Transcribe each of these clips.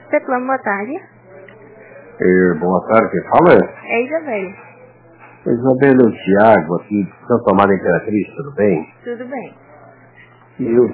Teplano, boa tarde. Boa tarde, quem fala? É Isabel. Isabel, o Thiago, aqui de Santo Amaro Imperatriz, tudo bem? Tudo bem. Eu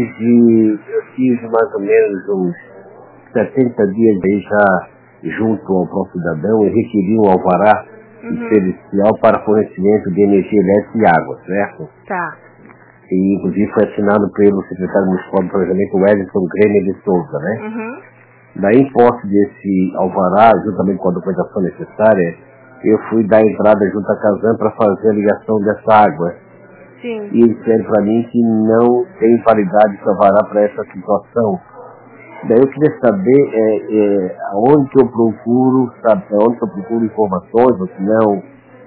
tive mais ou menos uns 70 dias aí já junto ao próprio cidadão e requeri um alvará especial para fornecimento de energia elétrica e água, certo? Tá. E inclusive foi assinado pelo secretário municipal do planejamento, Wellington Gremer de Souza, né? Daí, em posse desse alvará, juntamente com a documentação necessária, eu fui dar entrada junto à Casan para fazer a ligação dessa água. Sim. E eles disseram para mim que não tem validade esse alvará para essa situação. Daí eu queria saber aonde que eu procuro, informações, ou se não,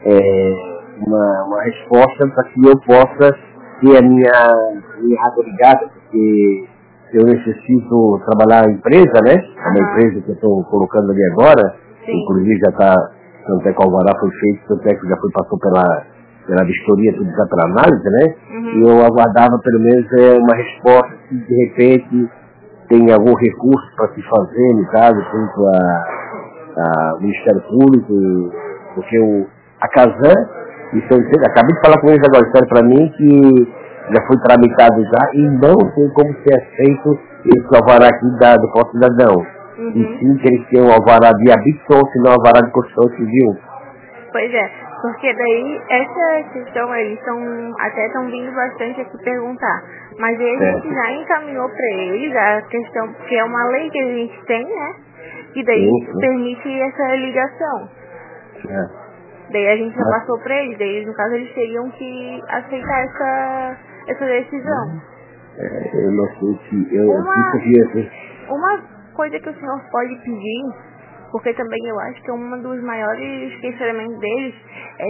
uma resposta para que eu possa ter a minha água ligada, porque eu necessito trabalhar a empresa, né? É uma empresa que eu estou colocando ali agora. Sim. Inclusive já está, tanto é que o alvará foi feito, tanto é que já passou pela vistoria, tudo já para análise, né? E eu aguardava pelo menos uma resposta, se de repente tem algum recurso para se fazer, no caso, junto ao Ministério Público, porque a Casan, acabei de falar com eles agora, disseram para mim que já foi tramitado já e não tem como ser aceito esse alvará aqui do próprio cidadão. E sim que eles têm um alvará de habitação, se não alvará de construção civil. Pois é, porque daí essa questão eles estão vindo bastante aqui perguntar. Mas aí a gente já encaminhou para eles a questão, que é uma lei que a gente tem, né? E daí permite essa ligação. Daí a gente já passou para eles, daí no caso eles teriam que aceitar essa decisão. Eu não sei se Uma coisa que o senhor pode pedir, porque também eu acho que um dos maiores questionamentos deles é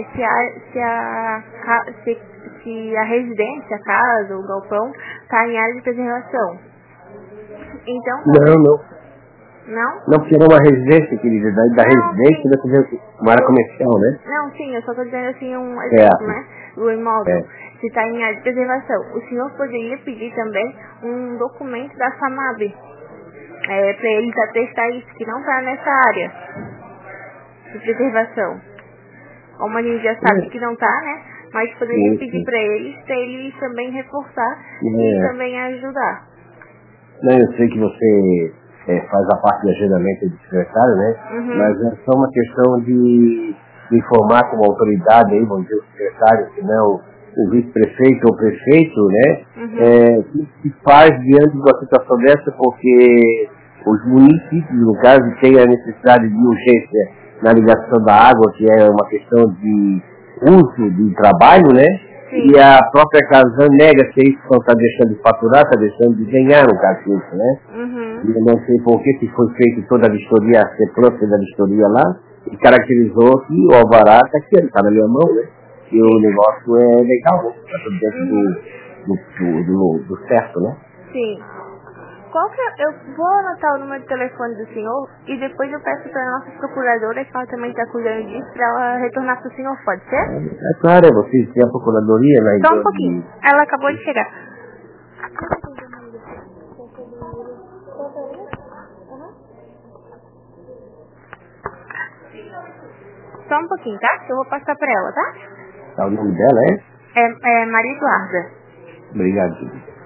se a residência, a casa, o galpão, está em área de preservação. Então... Não? Não, porque era uma residência, querida, da residência da uma área comercial, né? Não, sim, eu só estou dizendo assim um exemplo, né? Do imóvel. Se está em área de preservação. O senhor poderia pedir também um documento da FAMAB, para eles atestar isso, que não está nessa área de preservação. Como a gente já sabe que não está, né? Mas poderia pedir para eles também reforçar e também ajudar. Não, eu sei que você faz a parte do agendamento do secretário, né? Mas é só uma questão de informar como autoridade aí, vamos dizer, o secretário, se não o vice-prefeito ou prefeito, né? Que faz diante de uma situação dessa, porque os municípios, no caso, têm a necessidade de urgência na ligação da água, que é uma questão de uso de trabalho, né? E a própria Casan nega que isso não está deixando de faturar, está deixando de ganhar no caso disso, né? E eu não sei por que foi feita toda a vistoria, a CEPLAN fez a vistoria lá, e caracterizou que o alvará está aqui, ele está na minha mão, né? E o negócio é legal, né? Está tudo dentro do certo, né? Sim. Eu vou anotar o número de telefone do senhor e depois eu peço para a nossa procuradora, que ela também está cuidando disso, para ela retornar para o senhor, pode ser? É claro, vocês têm a procuradoria, né? Só um pouquinho, ela acabou de chegar. Só um pouquinho, tá? Eu vou passar para ela, tá? O nome dela é? É Maria Eduarda. Obrigado,